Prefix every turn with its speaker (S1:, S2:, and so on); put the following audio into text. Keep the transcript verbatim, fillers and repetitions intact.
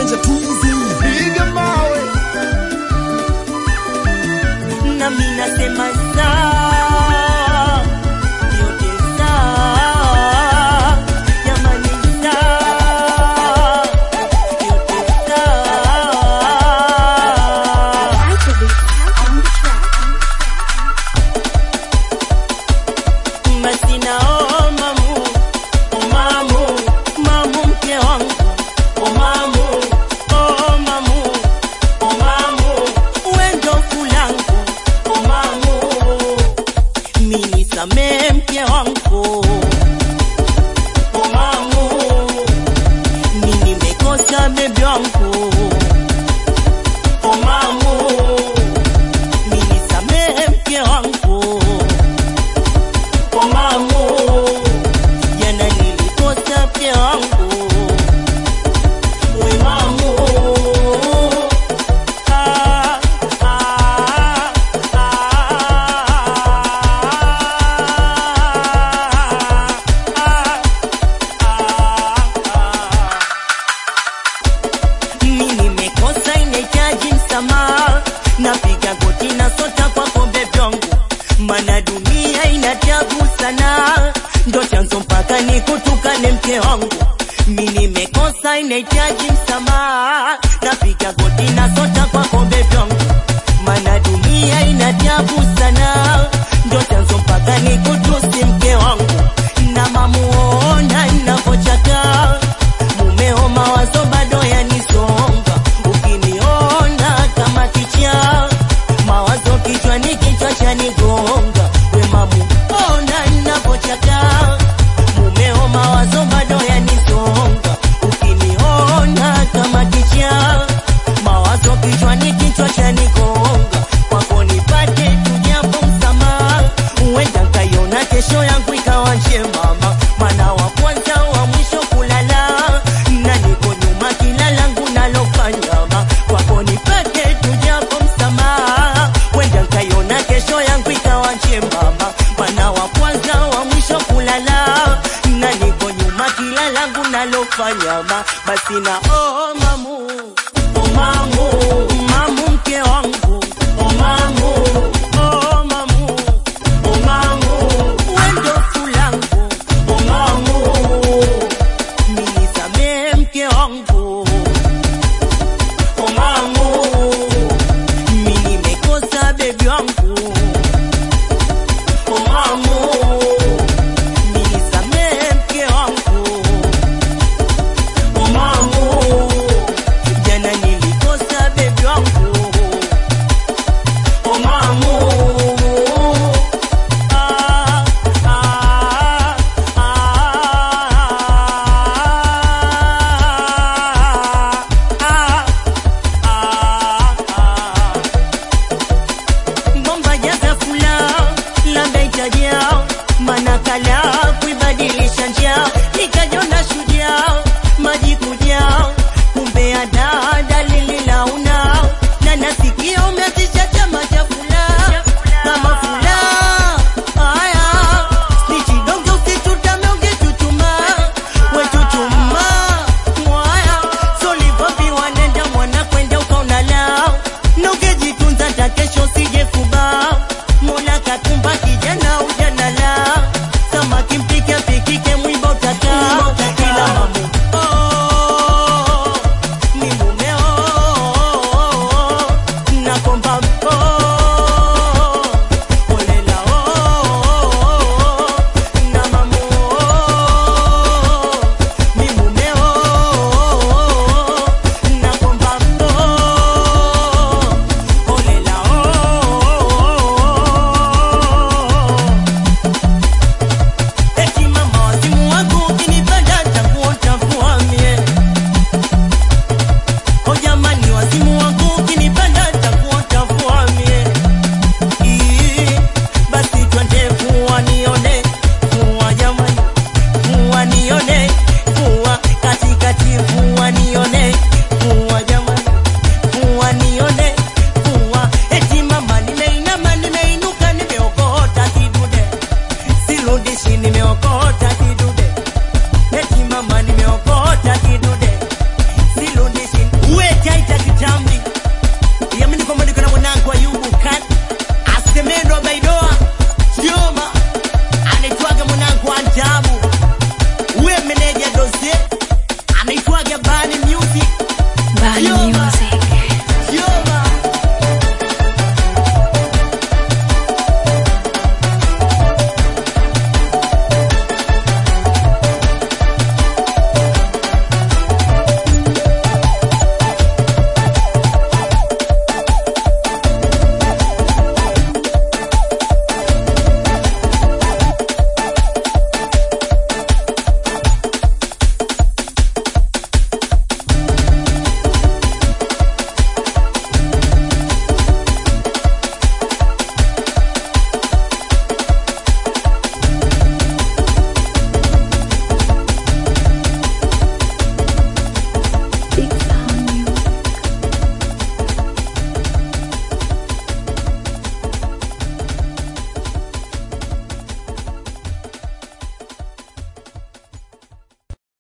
S1: Danger Twizy, piga mawe.
S2: Na mimi nasema sawa, yote sawa, jamani sawa, yote sawa. Basi naomba Mungu, oh mamu, mamu mke wangu, oh mamu, oh mamu, oh mamu, wendo fulangu, oh mamu, mimi nisamee mke wangu, oh mamu, mimi nimekosa bebe wangu, oh mamu, mimi nisamee mke wangu, oh mamu, jana nilikosa mke wangu, we mamu, ah, ah, ah, ah. Mimi nimekosa inahitaji msamaha, napiga goti na sota kwa kombe vyangu, mana dunia inatabu sana, ndo chanzo mpaka nikutukane mke wangu. Mimi nimekosa inahitaji msamaha, napiga goti na sota kwa kombe vyangu, mana dunia inatabu sana, ndo chanzo mpaka nikutusi mke wangu. Na mamuona ninapochaka, mumeo mawazo bado yanisonga, ukiniona kama kicha, mawazo kichwani, kichwa chanigonga. We mamu ona ninapochaka, mumeo mawazo bado yanisonga, ukiniona kama kicha, mawazo kichwani, kichwa chanigonga. Kwako nipate tujapo msamaha, uenda nkaiona kesho yangu ikawa njema, mana wa kwanza wa mwisho kulala, na niko nyuma kila langu nalofanya. Kwako nipate tujapo msamaha, uenda nkaiona kesho yangu ikawa njema, mana wa kwanza wa mwisho kulala, na niko nyuma kila langu nalofanya. Basi na oh mamu, oh mamu, mamu mke wangu, oh mamu, oh mamu, oh mamu, wendo fulangu, oh mamu, mimi nisamee mke wangu, oh mamu, mimi nimekosa bebi wangu, oh mamu, mimi nisamee mke wangu, oh mamu,
S3: Bani